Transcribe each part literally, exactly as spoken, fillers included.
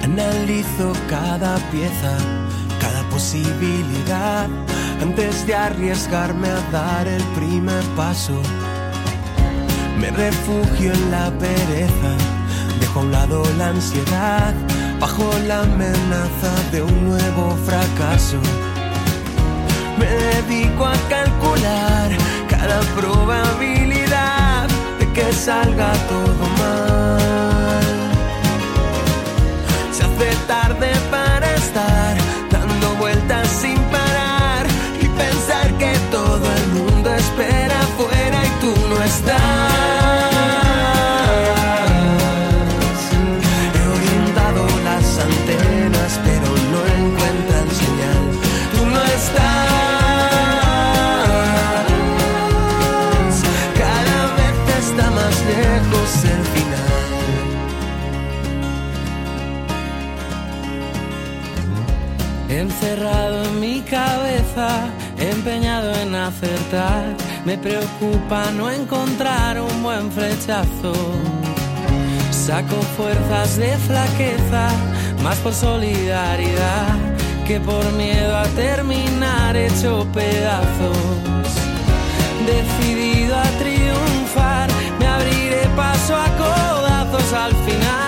Analizo cada pieza, cada posibilidad, antes de arriesgarme a dar el primer paso. Me refugio en la pereza, dejo a un lado la ansiedad, bajo la amenaza de un nuevo fracaso. Me dedico a calcular cada probabilidad de que salga todo mal. Se hace tarde para estar dando vueltas sin parar y pensar que todo el mundo espera afuera y tú no estás. He orientado las antenas pero no encuentran señal. Tú no estás. Cada vez está más lejos el final. Encerrado en mi cabeza, empeñado en acertar, me preocupa no encontrar un buen flechazo. Saco fuerzas de flaqueza, más por solidaridad que por miedo a terminar hecho pedazos. Decidido a triunfar, me abriré paso a codazos al final.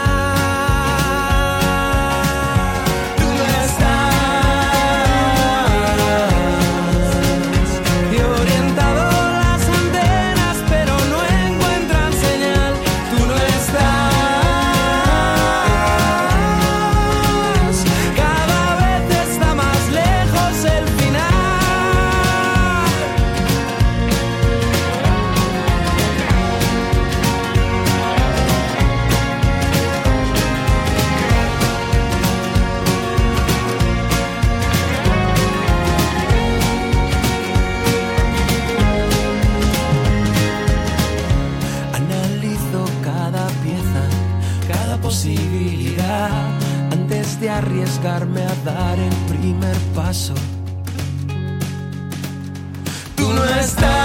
Antes de arriesgarme a dar el primer paso. Tú no estás.